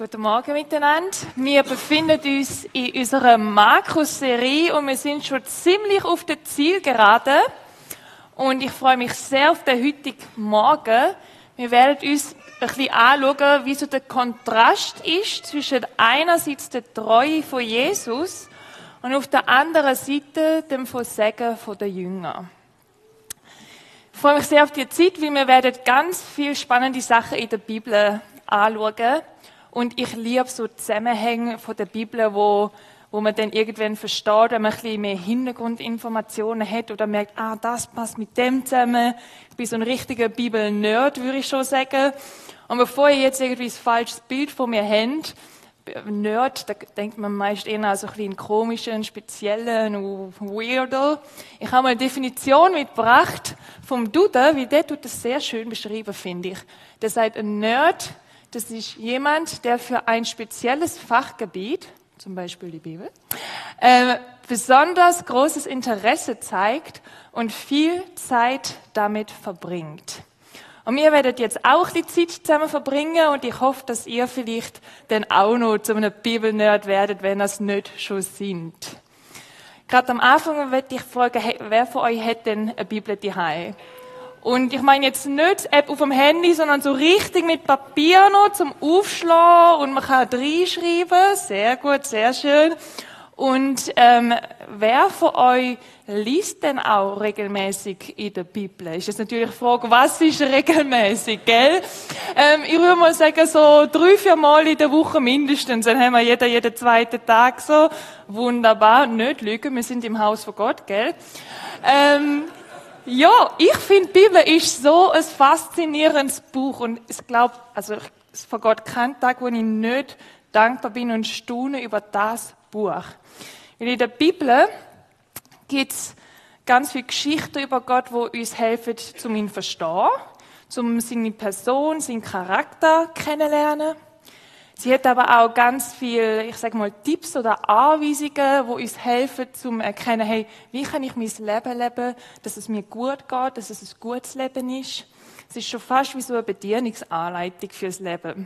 Guten Morgen miteinander. Wir befinden uns in unserer Markus-Serie und wir sind schon ziemlich auf der Zielgerade. Und ich freue mich sehr auf den heutigen Morgen. Wir werden uns ein bisschen anschauen, wie so der Kontrast ist zwischen einerseits der Treue von Jesus und auf der anderen Seite dem Versagen der Jünger. Ich freue mich sehr auf die Zeit, weil wir werden ganz viele spannende Sachen in der Bibel anschauen. Und ich liebe so Zusammenhänge von der Bibel, wo man dann irgendwann versteht, wenn man ein bisschen mehr Hintergrundinformationen hat oder merkt, das passt mit dem zusammen. Ich bin so ein richtiger Bibel-Nerd, würde ich schon sagen. Und bevor ihr jetzt irgendwie ein falsches Bild von mir habt, Nerd, da denkt man meist eher an so ein bisschen komischen, speziellen, weirdo. Ich habe mal eine Definition mitgebracht vom Duden, weil der tut das sehr schön beschrieben, finde ich. Der sagt, ein Nerd, das ist jemand, der für ein spezielles Fachgebiet, zum Beispiel die Bibel, besonders großes Interesse zeigt und viel Zeit damit verbringt. Und wir werden jetzt auch die Zeit zusammen verbringen und ich hoffe, dass ihr vielleicht dann auch noch zu einem Bibelnerd werdet, wenn ihr es nicht schon sind. Gerade am Anfang möchte ich fragen, wer von euch hat denn eine Bibel daheim? Und ich meine jetzt nicht die App auf dem Handy, sondern so richtig mit Papier noch zum Aufschlagen und man kann reinschreiben. Sehr gut, sehr schön. Und wer von euch liest denn auch regelmäßig in der Bibel? Ist jetzt natürlich die Frage, was ist regelmäßig, gell? Ich würde mal sagen, so 3-4 Mal in der Woche mindestens. Dann haben wir jeden zweiten Tag so. Wunderbar, nicht lügen, wir sind im Haus von Gott, gell? Ja, ich finde, die Bibel ist so ein faszinierendes Buch und ich glaube, also es vergeht kein Tag, wo ich nicht dankbar bin und staune über das Buch. Weil in der Bibel gibt's ganz viele Geschichten über Gott, die uns helfen, um ihn zu verstehen, um seine Person, seinen Charakter kennenzulernen. Sie hat aber auch ganz viele, ich sage mal, Tipps oder Anweisungen, die uns helfen, zum erkennen, hey, wie kann ich mein Leben leben, dass es mir gut geht, dass es ein gutes Leben ist. Es ist schon fast wie so eine Bedienungsanleitung fürs Leben.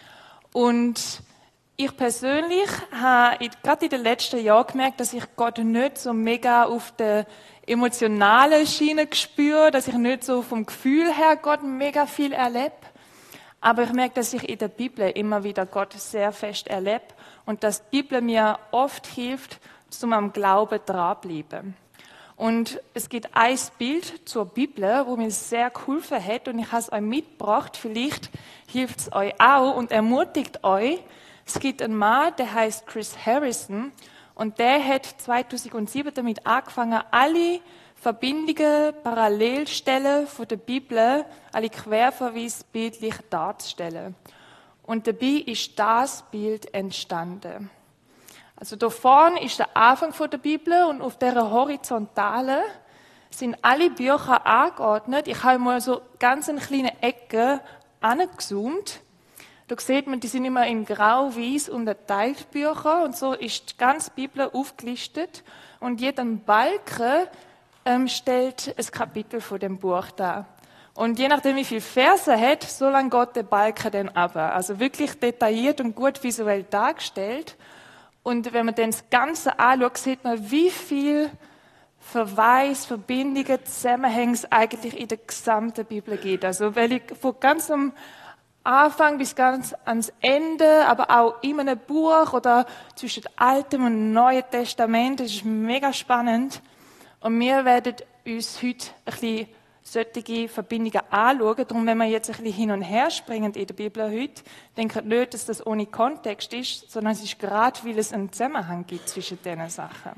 Und ich persönlich habe gerade in den letzten Jahren gemerkt, dass ich Gott nicht so mega auf der emotionalen Schiene spüre, dass ich nicht so vom Gefühl her Gott mega viel erlebe. Aber ich merke, dass ich in der Bibel immer wieder Gott sehr fest erlebe und dass die Bibel mir oft hilft, zum am Glauben dranbleiben. Und es gibt ein Bild zur Bibel, wo mir sehr geholfen hat und ich habe es euch mitgebracht. Vielleicht hilft es euch auch und ermutigt euch. Es gibt einen Mann, der heißt Chris Harrison und der hat 2007 damit angefangen, alle Verbindungen, Parallelstellen von der Bibel, alle Querverweise bildlich darzustellen. Und dabei ist das Bild entstanden. Also da vorne ist der Anfang von der Bibel und auf dieser Horizontalen sind alle Bücher angeordnet. Ich habe mal so ganz eine kleine Ecke angezoomt. Da sieht man, die sind immer in grau-weiß unterteilt Bücher und so ist die ganze Bibel aufgelistet und jeder Balken stellt ein Kapitel von dem Buch dar. Und je nachdem, wie viele Verse hat, so lang geht der Balken dann ab. Also wirklich detailliert und gut visuell dargestellt. Und wenn man dann das Ganze anschaut, sieht man, wie viel Verweis, Verbindungen, Zusammenhänge es eigentlich in der gesamten Bibel gibt. Also weil ich von ganz am Anfang bis ganz ans Ende, aber auch in einem Buch oder zwischen Altem und Neuen Testament, das ist mega spannend. Und wir werden uns heute ein bisschen solche Verbindungen anschauen. Darum, wenn wir jetzt ein bisschen hin und her springen in der Bibel heute, denkt nicht, dass das ohne Kontext ist, sondern es ist gerade, weil es einen Zusammenhang gibt zwischen diesen Sachen.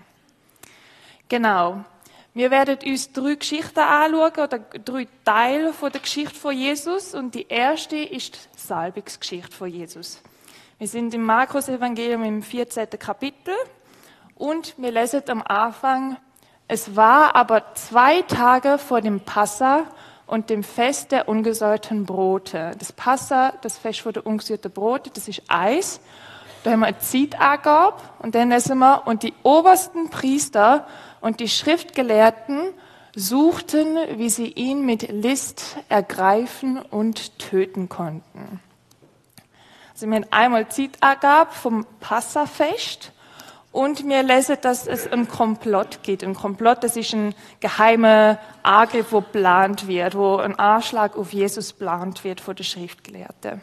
Genau. Wir werden uns 3 Geschichten anschauen, oder 3 Teile von der Geschichte von Jesus. Und die erste ist die Salbungsgeschichte von Jesus. Wir sind im Markus-Evangelium im 14. Kapitel und wir lesen am Anfang: Es war aber 2 Tage vor dem Passa und dem Fest der ungesäuerten Brote. Das Passa, das Fest vor der ungesäuerten Brote, das ist Eis. Da haben wir eine Zeitangabe und dann lesen wir: Und die obersten Priester und die Schriftgelehrten suchten, wie sie ihn mit List ergreifen und töten konnten. Also wir haben einmal Zeitangabe vom Passafest und wir lesen, dass es einen Komplott gibt. Ein Komplott, das ist ein geheimer Angriff, wo geplant wird, wo ein Anschlag auf Jesus geplant wird von den Schriftgelehrten.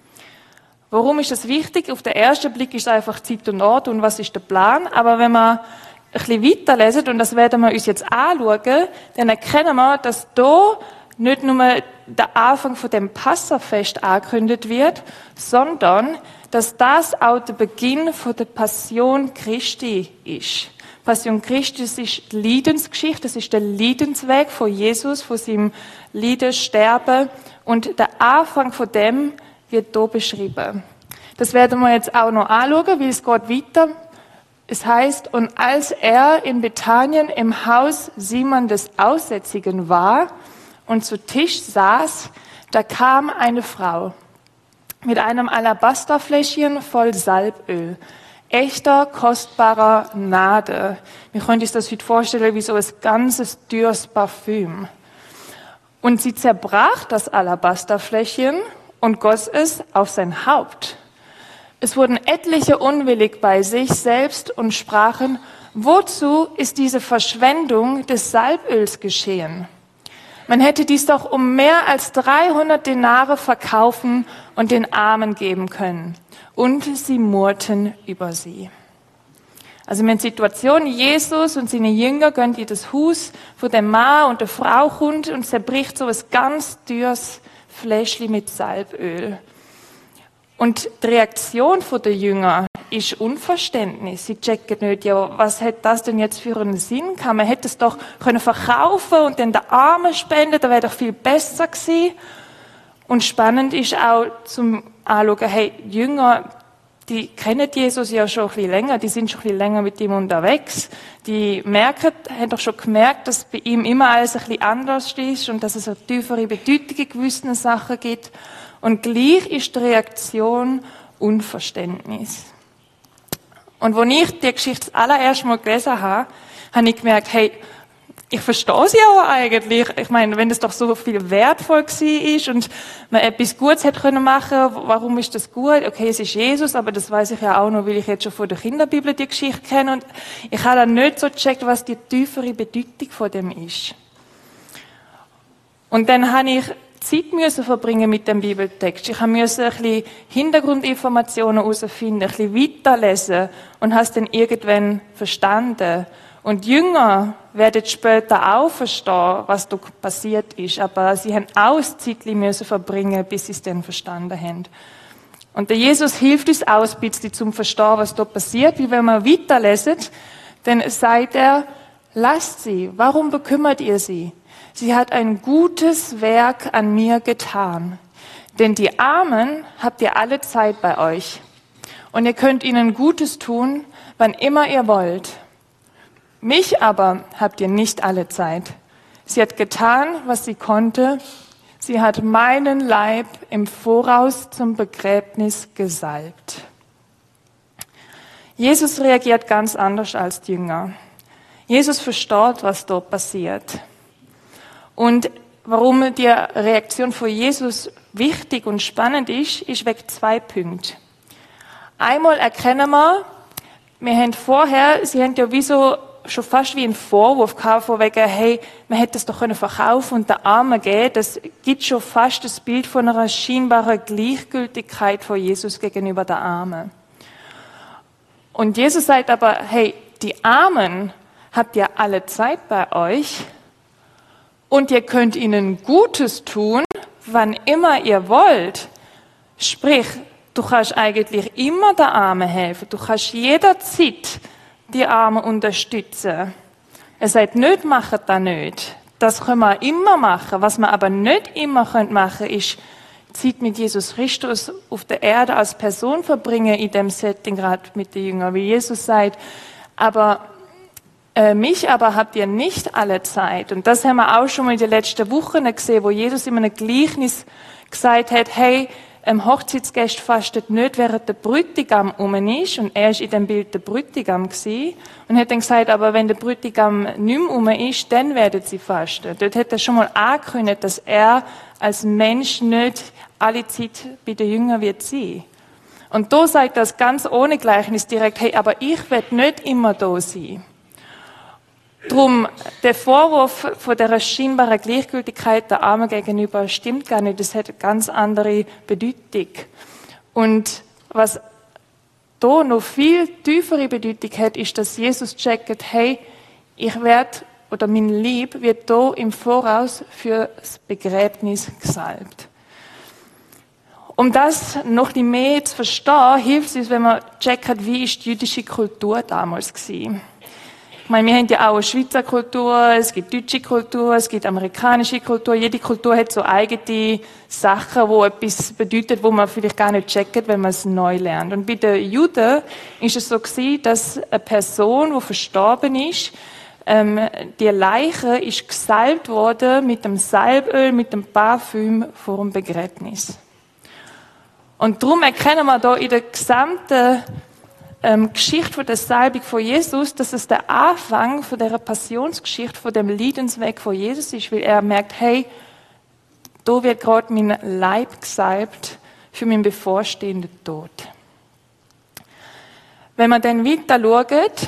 Warum ist das wichtig? Auf den ersten Blick ist es einfach Zeit und Ort und was ist der Plan. Aber wenn man ein bisschen weiterlesen, und das werden wir uns jetzt anschauen, dann erkennen wir, dass da nicht nur der Anfang von dem Passafest angekündigt wird, sondern dass das auch der Beginn von der Passion Christi ist. Passion Christi, das ist die Leidensgeschichte, das ist der Leidensweg von Jesus, von seinem Leiden, Sterben. Und der Anfang von dem wird hier beschrieben. Das werden wir jetzt auch noch anschauen, wie es geht weiter. Es heißt, und als er in Bethanien im Haus Simon des Aussätzigen war und zu Tisch saß, da kam eine Frau mit einem Alabasterfläschchen voll Salböl, echter, kostbarer Nade. Wir können uns das heute vorstellen wie so ein ganzes teures Parfüm. Und sie zerbrach das Alabasterfläschchen und goss es auf sein Haupt. Es wurden etliche unwillig bei sich selbst und sprachen, wozu ist diese Verschwendung des Salböls geschehen? Man hätte dies doch um mehr als 300 Denare verkaufen und den Armen geben können. Und sie murrten über sie. Also in der Situation, Jesus und seine Jünger gehen in das Haus von dem Mann und der Frau kommt und zerbricht so ein ganz teures Fläschchen mit Salböl. Und die Reaktion der Jünger ist Unverständnis. Sie checken nicht, ja, was hat das denn jetzt für einen Sinn gehabt? Man hätte es doch können verkaufen und dann den Armen spenden, das wäre doch viel besser gewesen. Und spannend ist auch zum Anschauen, hey, die Jünger, die kennen Jesus ja schon ein bisschen länger, die sind schon ein bisschen länger mit ihm unterwegs. Die haben doch schon gemerkt, dass bei ihm immer alles ein bisschen anders ist und dass es eine tiefere Bedeutung in gewissen Sachen gibt. Und gleich ist die Reaktion Unverständnis. Und als ich die Geschichte das allererste Mal gelesen habe, habe ich gemerkt, hey, ich verstehe sie auch eigentlich. Ich meine, wenn es doch so viel wertvoll war und man etwas Gutes hätte machen können, warum ist das gut? Okay, es ist Jesus, aber das weiß ich ja auch noch, weil ich jetzt schon von der Kinderbibel die Geschichte kenne. Und ich habe dann nicht so gecheckt, was die tiefere Bedeutung von dem ist. Und dann habe ich Zeit verbringen mit dem Bibeltext. Ich musste ein bisschen Hintergrundinformationen herausfinden, ein bisschen weiterlesen und habe es dann irgendwann verstanden. Und die Jünger werden später auch verstehen, was da passiert ist. Aber sie haben auch ein Zeitchen verbringen, bis sie es dann verstanden haben. Und der Jesus hilft uns auch ein bisschen zum Verstehen, was da passiert. Weil wenn wir weiterlesen, dann sagt er, lasst sie, warum bekümmert ihr sie? Sie hat ein gutes Werk an mir getan. Denn die Armen habt ihr alle Zeit bei euch. Und ihr könnt ihnen Gutes tun, wann immer ihr wollt. Mich aber habt ihr nicht alle Zeit. Sie hat getan, was sie konnte. Sie hat meinen Leib im Voraus zum Begräbnis gesalbt. Jesus reagiert ganz anders als die Jünger. Jesus versteht, was dort passiert. Und warum die Reaktion von Jesus wichtig und spannend ist wegen 2 Punkten. Einmal erkennen wir haben vorher, sie haben ja wie so schon fast wie einen Vorwurf gehabt, von wegen, hey, man hätte es doch verkaufen und den Armen geben. Das gibt schon fast das Bild von einer scheinbaren Gleichgültigkeit von Jesus gegenüber den Armen. Und Jesus sagt aber, hey, die Armen habt ihr alle Zeit bei euch und ihr könnt ihnen Gutes tun, wann immer ihr wollt. Sprich, du kannst eigentlich immer den Armen helfen. Du kannst jederzeit die Armen unterstützen. Er sagt nicht, macht das nicht. Das können wir immer machen. Was wir aber nicht immer machen können, ist Zeit mit Jesus Christus auf der Erde als Person verbringen, in dem Setting gerade mit den Jüngern. Wie Jesus sagt, aber mich aber habt ihr nicht alle Zeit. Und das haben wir auch schon mal in den letzten Wochen gesehen, wo Jesus in einem Gleichnis gesagt hat, hey, Hochzeitsgäste fastet nicht, während der Bräutigam ist. Und er ist in dem Bild der Bräutigam gewesen. Und hat dann gesagt, aber wenn der Bräutigam nicht mehr ist, dann werden sie fasten. Dort hat er schon mal angekündigt, dass er als Mensch nicht alle Zeit bei den Jüngern wird sein. Und da sagt das ganz ohne Gleichnis direkt, hey, aber ich werde nicht immer da sein. Drum, der Vorwurf von der scheinbaren Gleichgültigkeit der Armen gegenüber stimmt gar nicht. Das hat eine ganz andere Bedeutung. Und was da noch viel tiefere Bedeutung hat, ist, dass Jesus checkt, hey, ich werde, oder mein Lieb wird da im Voraus für das Begräbnis gesalbt. Um das noch ein bisschen mehr zu verstehen, hilft es uns, wenn man checkt, wie ist die jüdische Kultur damals gewesen. Ich meine, wir haben ja auch eine Schweizer Kultur, es gibt deutsche Kultur, es gibt amerikanische Kultur. Jede Kultur hat so eigene Sachen, die etwas bedeutet, wo man vielleicht gar nicht checkt, wenn man es neu lernt. Und bei den Juden ist es so gewesen, dass eine Person, die verstorben ist, die Leiche ist gesalbt worden mit dem Salböl, mit dem Parfüm vor dem Begräbnis. Und darum erkennen wir da in der gesamten Geschichte von der Salbung von Jesus, dass es der Anfang von der Passionsgeschichte, von dem Leidensweg von Jesus ist, weil er merkt, hey, da wird gerade mein Leib gesalbt für meinen bevorstehenden Tod. Wenn man dann weiter schaut,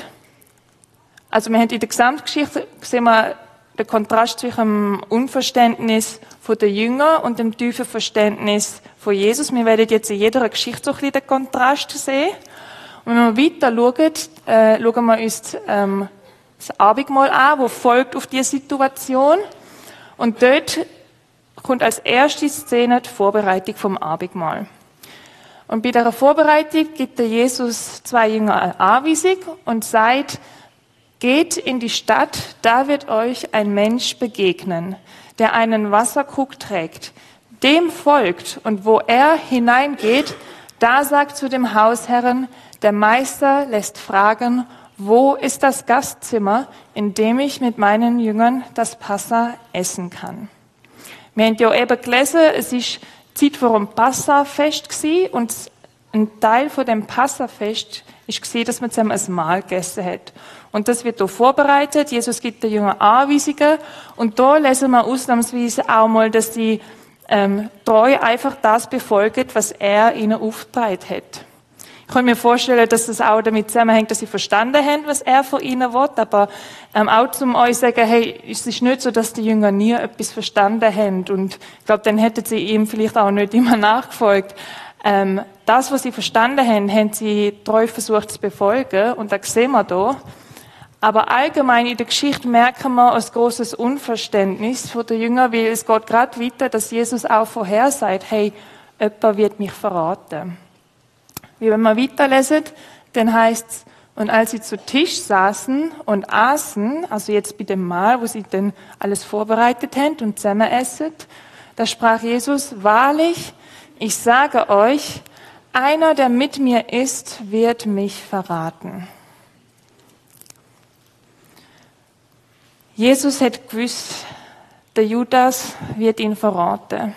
also wir haben in der Gesamtgeschichte sehen wir den Kontrast zwischen dem Unverständnis der Jünger und dem tiefen Verständnis von Jesus. Wir werden jetzt in jeder Geschichte so ein bisschen den Kontrast sehen. Und wenn wir weiter schauen wir uns das Abendmahl an, das folgt auf diese Situation. Und dort kommt als erste Szene die Vorbereitung vom Abendmahl. Und bei dieser Vorbereitung gibt der Jesus 2 Jünger eine Anweisung und sagt, geht in die Stadt, da wird euch ein Mensch begegnen, der einen Wasserkrug trägt. Dem folgt und wo er hineingeht, da sagt zu dem Hausherren, der Meister lässt fragen, wo ist das Gastzimmer, in dem ich mit meinen Jüngern das Passa essen kann. Wir haben ja eben gelesen, es ist Zeit vor dem Passafest gewesen und ein Teil von dem Passafest ist gewesen, dass man zusammen ein Mahl gegessen hat. Und das wird hier vorbereitet. Jesus gibt den Jüngern Anweisungen. Und da lesen wir ausnahmsweise auch mal, dass sie treu einfach das befolgen, was er ihnen aufgetragen hat. Ich kann mir vorstellen, dass das auch damit zusammenhängt, dass sie verstanden haben, was er von ihnen will. Aber auch zum euch sagen, hey, es ist nicht so, dass die Jünger nie etwas verstanden haben. Und ich glaube, dann hätten sie ihm vielleicht auch nicht immer nachgefolgt. Das, was sie verstanden haben, haben sie treu versucht zu befolgen. Und das sehen wir da. Aber allgemein in der Geschichte merken wir ein grosses Unverständnis von den Jüngern, weil es geht gerade weiter, dass Jesus auch vorher sagt, hey, jemand wird mich verraten. Wie wenn wir weiterlesen, dann heißt es, und als sie zu Tisch saßen und aßen, also jetzt bei dem Mahl, wo sie dann alles vorbereitet haben und zusammen essen, da sprach Jesus, wahrlich, ich sage euch, einer, der mit mir ist, wird mich verraten. Jesus hat gewusst, der Judas wird ihn verraten.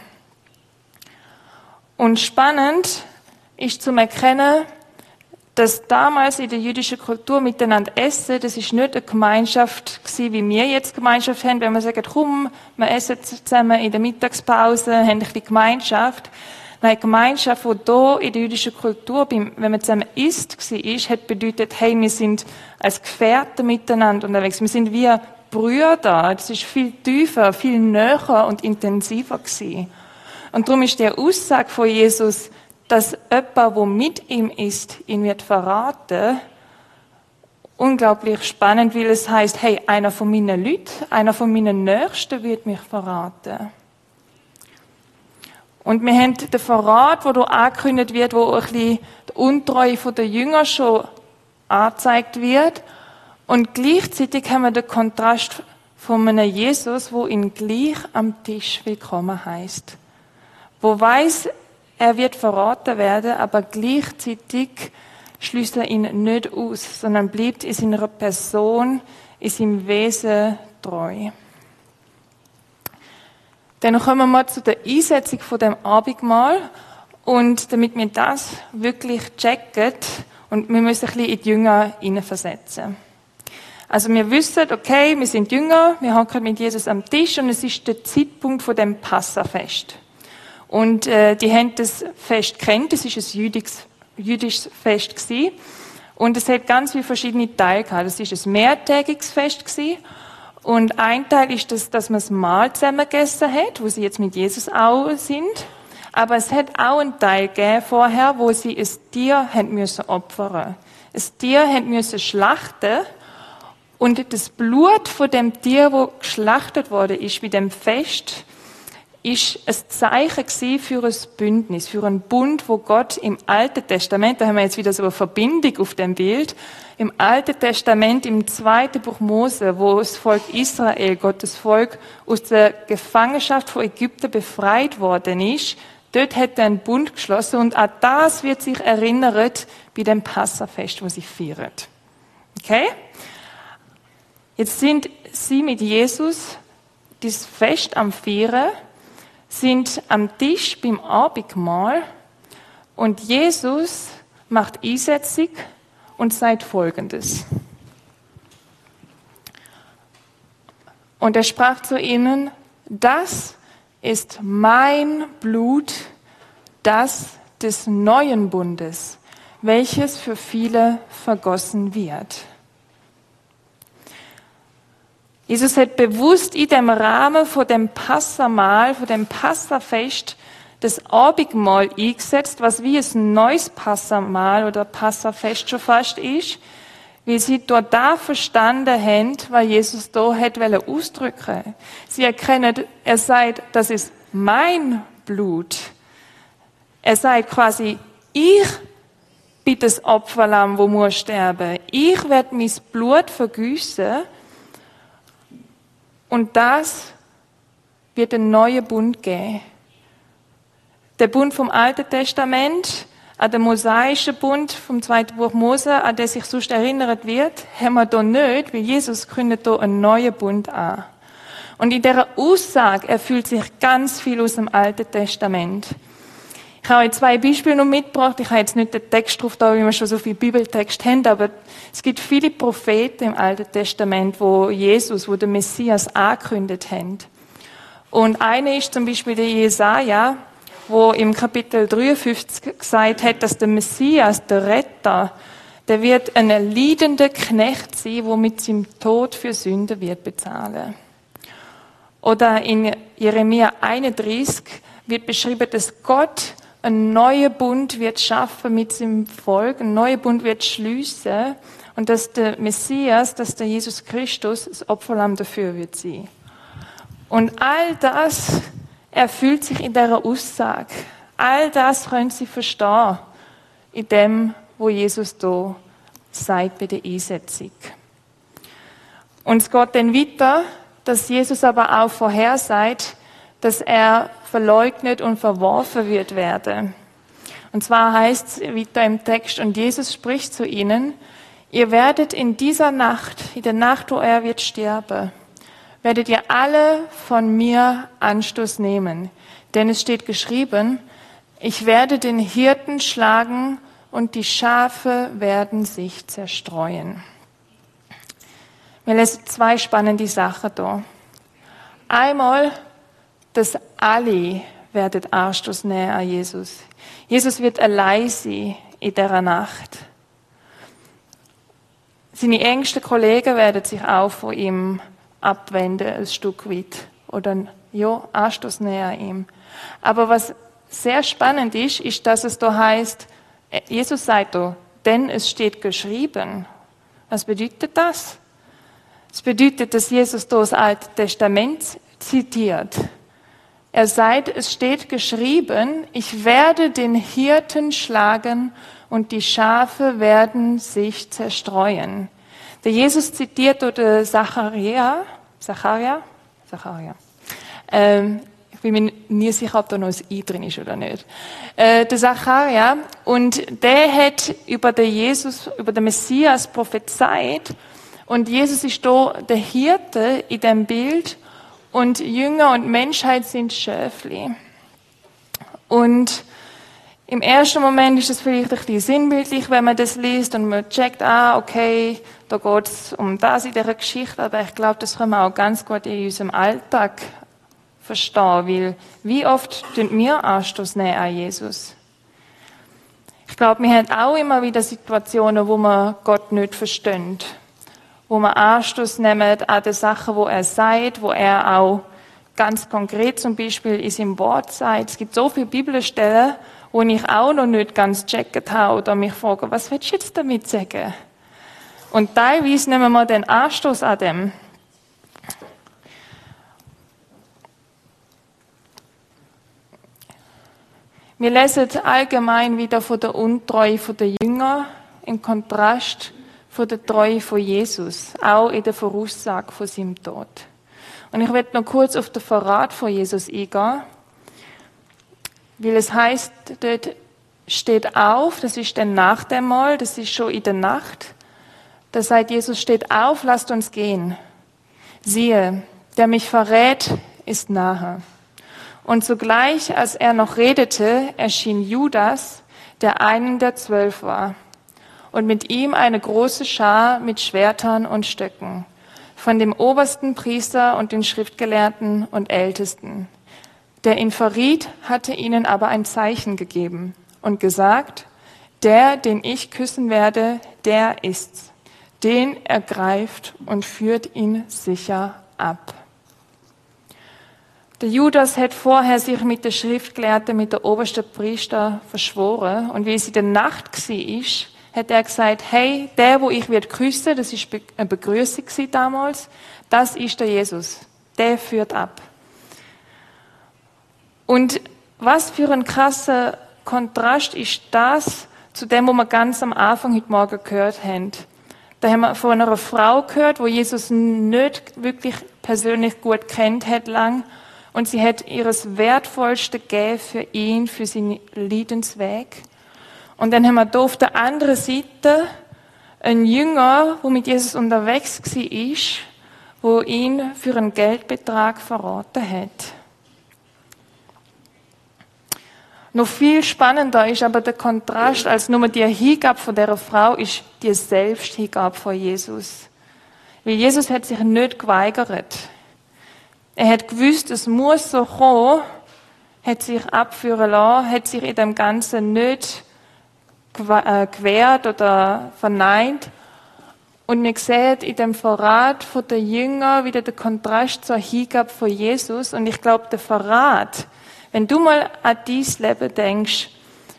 Und spannend ist zu erkennen, dass damals in der jüdischen Kultur miteinander essen, das ist nicht eine Gemeinschaft gewesen, wie wir jetzt Gemeinschaft haben, wenn wir sagen, komm, wir essen zusammen in der Mittagspause, haben ein bisschen Gemeinschaft. Nein, Gemeinschaft, die hier in der jüdischen Kultur, wenn man zusammen isst, war, hat bedeutet, hey, wir sind als Gefährten miteinander unterwegs. Wir sind wie Brüder. Das ist viel tiefer, viel näher und intensiver gewesen. Und darum ist die Aussage von Jesus, dass jemand, der mit ihm ist, ihn wird verraten, unglaublich spannend, weil es heisst, hey, einer von meinen Leuten, einer von meinen Nächsten wird mich verraten. Und wir haben den Verrat, der hier angekündigt wird, wo ein bisschen die Untreue der Jünger schon angezeigt wird. Und gleichzeitig haben wir den Kontrast von einem Jesus, wo ihn gleich am Tisch willkommen heisst. Wo weiss, er wird verraten werden, aber gleichzeitig schließt er ihn nicht aus, sondern bleibt in seiner Person, in seinem Wesen treu. Dann kommen wir zu der Einsetzung von dem Abendmahl. Und damit wir das wirklich checken, und wir müssen ein bisschen in die Jünger hineinversetzen. Also wir wissen, okay, wir sind Jünger, wir hocken mit Jesus am Tisch und es ist der Zeitpunkt von dem Passafest. Und die haben das Fest kennt, das ist ein jüdisches Fest gewesen. Und es hat ganz viele verschiedene Teile gehabt. Es ist ein mehrtägiges Fest gewesen. Und ein Teil ist das, dass man das Mahl zusammen gegessen hat, wo sie jetzt mit Jesus auch sind. Aber es hat auch einen Teil gegeben vorher, wo sie ein Tier haben müssen opfern. Ein Tier haben müssen schlachten. Und das Blut von dem Tier, wo geschlachtet wurde, ist bei dem Fest, ist ein Zeichen gewesen für ein Bündnis, für einen Bund, wo Gott im Alten Testament, da haben wir jetzt wieder so eine Verbindung auf dem Bild, im Alten Testament, im 2. Buch Mose, wo das Volk Israel, Gottes Volk, aus der Gefangenschaft von Ägypten befreit worden ist, dort hat er einen Bund geschlossen und an das wird sich erinnert bei dem Passafest, wo sie feiern. Okay? Jetzt sind sie mit Jesus das Fest am Feiern, sind am Tisch beim Abendmahl und Jesus macht Einsetzung und sagt Folgendes. Und er sprach zu ihnen, das ist mein Blut, das des neuen Bundes, welches für viele vergossen wird. Jesus hat bewusst in dem Rahmen von dem Passamahl, von dem Passafest, das Abendmahl eingesetzt, was wie ein neues Passamahl oder Passafest schon fast ist, weil sie dort da verstanden haben, was Jesus da hat ausdrücken. Sie erkennen, er sagt, das ist mein Blut. Er sagt quasi, ich bin das Opferlamm, wo muss sterben. Ich werde mein Blut vergießen. Und das wird einen neuen Bund geben. Der Bund vom Alten Testament, an den mosaischen Bund vom 2. Buch Mose, an den sich sonst erinnert wird, haben wir hier nicht, weil Jesus kündet hier einen neuen Bund an. Und in dieser Aussage erfüllt sich ganz viel aus dem Alten Testament. Ich habe euch 2 Beispiele noch mitgebracht. Ich habe jetzt nicht den Text drauf da, wie wir schon so viel Bibeltext haben, aber es gibt viele Propheten im Alten Testament, wo Jesus, wo der Messias angekündigt haben. Und eine ist zum Beispiel der Jesaja, wo im Kapitel 53 gesagt hat, dass der Messias, der Retter, der wird ein leidender Knecht sein, der mit seinem Tod für Sünden wird bezahlen. Oder in Jeremia 31 wird beschrieben, dass Gott einen neuen Bund wird schaffen mit seinem Volk, einen neuen Bund wird schliessen und dass der Messias, dass der Jesus Christus das Opferlamm dafür wird sein. Und all das erfüllt sich in dieser Aussage. All das können Sie verstehen in dem, wo Jesus da sagt bei der Einsetzung. Und es geht dann weiter, dass Jesus aber auch vorhersagt, dass er verleugnet und verworfen wird werden. Und zwar heißt es weiter im Text, und Jesus spricht zu ihnen, ihr werdet in dieser Nacht, in der Nacht, wo er wird sterben, werdet ihr alle von mir Anstoß nehmen. Denn es steht geschrieben, ich werde den Hirten schlagen und die Schafe werden sich zerstreuen. Wir lesen 2 spannende Sachen da. Einmal, dass alle werden Anstoß nehmen an Jesus. Jesus wird allein sein in dieser Nacht. Seine engsten Kollegen werden sich auch von ihm abwenden, ein Stück weit. Oder, ja, Anstoß nehmen an ihm. Aber was sehr spannend ist, ist, dass es da heißt, Jesus sagt da, denn es steht geschrieben. Was bedeutet das? Es bedeutet, dass Jesus da das Alte Testament zitiert. Er sagt, es steht geschrieben, ich werde den Hirten schlagen und die Schafe werden sich zerstreuen. Der Jesus zitiert dort Zacharia. Ich bin mir nie sicher, ob da noch ein I drin ist oder nicht. Der Zacharia, und der hat über den Jesus, über den Messias prophezeit, und Jesus ist da der Hirte in dem Bild, und Jünger und Menschheit sind Schäfli. Und im ersten Moment ist es vielleicht ein bisschen sinnbildlich, wenn man das liest und man checkt, okay, da geht es um das in dieser Geschichte, aber ich glaube, das können wir auch ganz gut in unserem Alltag verstehen, weil wie oft tun wir Anstoß nehmen an Jesus? Ich glaube, wir haben auch immer wieder Situationen, wo wir Gott nicht verstehen. Wo wir Anstoß nehmen an den Sachen, wo er sagt, wo er auch ganz konkret zum Beispiel in seinem Wort sagt. Es gibt so viele Bibelstellen, wo ich auch noch nicht ganz gecheckt habe oder mich frage, was willst du jetzt damit sagen? Und teilweise nehmen wir den Anstoß an dem. Wir lesen allgemein wieder von der Untreue der Jünger im Kontrast von der Treue von Jesus, auch in der Voraussage von seinem Tod. Und ich werde noch kurz auf den Verrat von Jesus eingehen, weil es heißt, dort steht auf, das ist dann nach dem Mahl, das ist schon in der Nacht. Da sagt Jesus, steht auf, lasst uns gehen. Siehe, der mich verrät, ist nahe. Und sogleich, als er noch redete, erschien Judas, der einen der 12 war, und mit ihm eine große Schar mit Schwertern und Stöcken, von dem obersten Priester und den Schriftgelehrten und Ältesten. Der ihn verriet, hatte ihnen aber ein Zeichen gegeben und gesagt, der, den ich küssen werde, der ist's. Den ergreift und führt ihn sicher ab. Der Judas hat vorher sich mit der Schriftgelehrten, mit der obersten Priester verschworen. Und wie es in der Nacht war, hat er gesagt, hey, der, wo ich küssen, das ist eine Begrüßung damals, das ist der Jesus. Der führt ab. Und was für ein krasser Kontrast ist das zu dem, was wir ganz am Anfang heute Morgen gehört haben. Da haben wir von einer Frau gehört, wo Jesus nicht wirklich persönlich gut kennt hat lang. Und sie hat ihres Wertvollste gegeben für ihn, für seinen Leidensweg. Und dann haben wir hier auf der anderen Seite einen Jünger, der mit Jesus unterwegs war, wo ihn für einen Geldbetrag verraten hat. Noch viel spannender ist aber der Kontrast, als nur die Hingabe von dieser Frau, ist die Selbsthingabe von Jesus. Weil Jesus hat sich nicht geweigert. Er hat gewusst, es muss so kommen, hat sich abführen lassen, hat sich in dem Ganzen nicht gewehrt oder verneint. Und wir sehen in dem Verrat von den Jüngern wieder den Kontrast zur Hingabe von Jesus. Und ich glaube, der Verrat, wenn du mal an dein Leben denkst,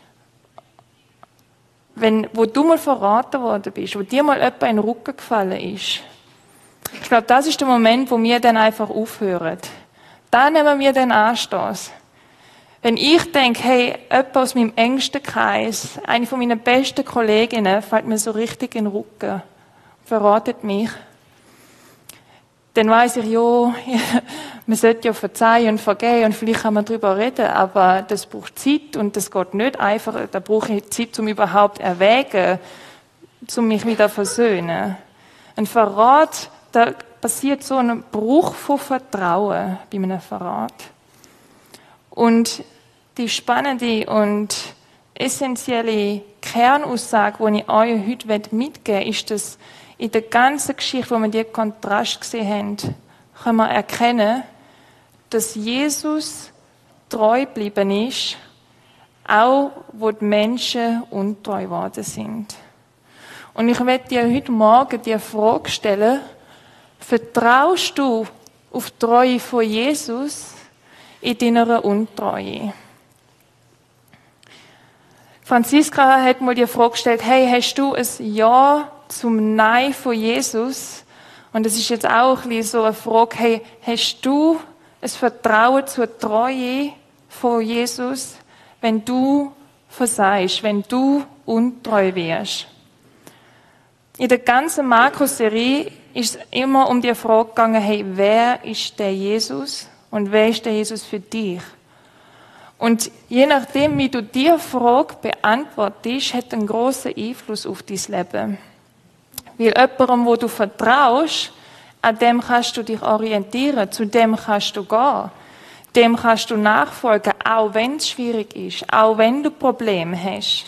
wo du mal verraten worden bist, wo dir mal jemand in den Rücken gefallen ist, ich glaube, das ist der Moment, wo wir dann einfach aufhören. Da nehmen wir den Anstoß. Wenn ich denke, hey, jemand aus meinem engsten Kreis, eine von meinen besten Kolleginnen, fällt mir so richtig in den Rücken, verratet mich, dann weiss ich, ja, man sollte ja verzeihen und vergeben und vielleicht kann man darüber reden, aber das braucht Zeit und das geht nicht einfach, da brauche ich Zeit, um überhaupt erwägen, um mich wieder versöhnen. Ein Verrat, da passiert so ein Bruch von Vertrauen bei einem Verrat. Und die spannende und essentielle Kernaussage, die ich euch heute mitgeben will, ist, dass in der ganzen Geschichte, wo wir diesen Kontrast gesehen haben, können wir erkennen, dass Jesus treu geblieben ist, auch wo die Menschen untreu geworden sind. Und ich möchte dir heute Morgen die Frage stellen, vertraust du auf die Treue von Jesus in deiner Untreue? Franziska hat mal die Frage gestellt, hey, hast du ein Ja zum Nein von Jesus? Und es ist jetzt auch ein bisschen so eine Frage, hey, hast du ein Vertrauen zur Treue von Jesus, wenn du versagst, wenn du untreu wirst? In der ganzen Markus-Serie ist es immer um die Frage gegangen, hey, wer ist der Jesus und wer ist der Jesus für dich? Und je nachdem, wie du diese Frage beantwortest, hat einen grossen Einfluss auf dein Leben. Weil jemandem, wo du vertraust, an dem kannst du dich orientieren, zu dem kannst du gehen, dem kannst du nachfolgen, auch wenn es schwierig ist, auch wenn du Probleme hast.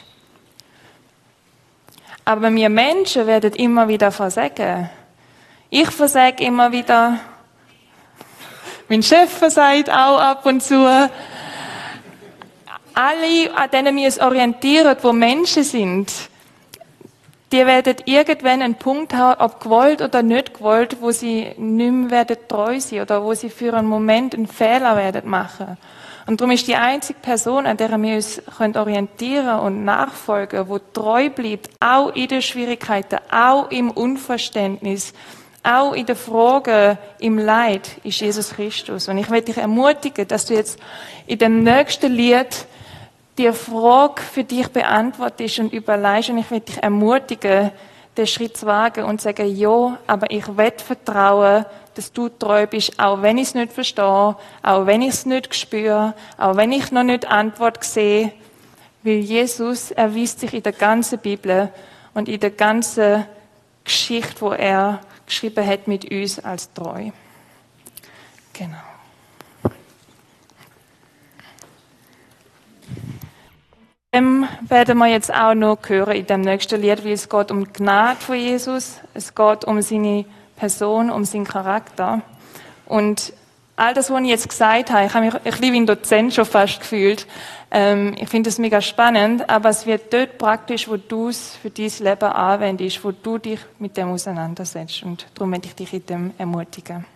Aber wir Menschen werden immer wieder versagen. Ich versage immer wieder. Mein Chef versagt auch ab und zu. alle, an denen wir uns orientieren, wo Menschen sind, die werden irgendwann einen Punkt haben, ob gewollt oder nicht gewollt, wo sie nicht mehr werden treu sein oder wo sie für einen Moment einen Fehler werden machen. Und darum ist die einzige Person, an der wir uns orientieren können und nachfolgen, die treu bleibt, auch in den Schwierigkeiten, auch im Unverständnis, auch in den Fragen, im Leid, ist Jesus Christus. Und ich möchte dich ermutigen, dass du jetzt in dem nächsten Lied die Frage für dich beantwortest und überlegst. Und ich möchte dich ermutigen, den Schritt zu wagen und zu sagen, ja, aber ich will vertrauen, dass du treu bist, auch wenn ich es nicht verstehe, auch wenn ich es nicht spüre, auch wenn ich noch nicht Antwort sehe. Weil Jesus erweist sich in der ganzen Bibel und in der ganzen Geschichte, wo er geschrieben hat, mit uns als treu. Genau. Dem werden wir jetzt auch noch hören in dem nächsten Lied, weil es geht um die Gnade von Jesus, es geht um seine Person, um seinen Charakter. Und all das, was ich jetzt gesagt habe, ich habe mich ein bisschen wie ein Dozent schon fast gefühlt. Ich finde es mega spannend, aber es wird dort praktisch, wo du es für dein Leben anwendest, wo du dich mit dem auseinandersetzt. Und darum möchte ich dich in dem ermutigen.